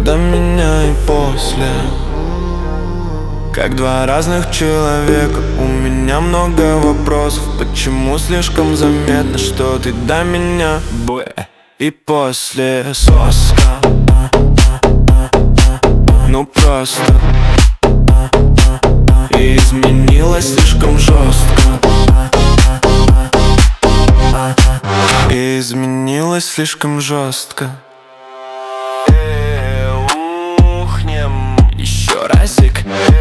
до меня и после. Как два разных человека, у меня много вопросов. Почему слишком заметно, что ты до меня и после соска? Ну просто изменилась слишком жестко. Изменилась слишком жестко. Ухнем еще разик.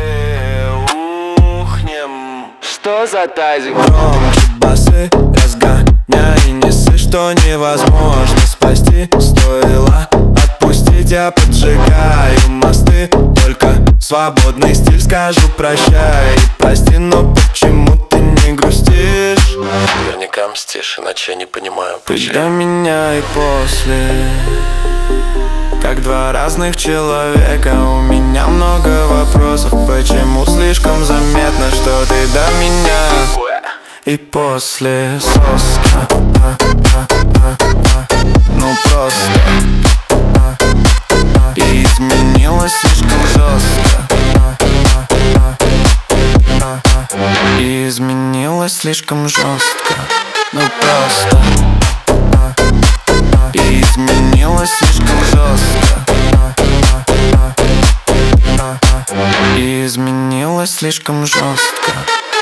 Ухнем. Что за тазик? Громче басы разгоняй, несы, что невозможно спасти. Стоило отпустить, я поджигаю мосты. Только свободный стиль скажу прощай. Прости, но почему ты не грустишь? Наверняка мстишь, иначе я не понимаю, Ты почему. до меня и после. Как два разных человека, у меня много вопросов. Почему слишком заметно, что ты до меня и после соска? Ну просто изменилась слишком жестко. Изменилась слишком жестко. Ну просто изменилась слишком жестко. Изменилась слишком жестко.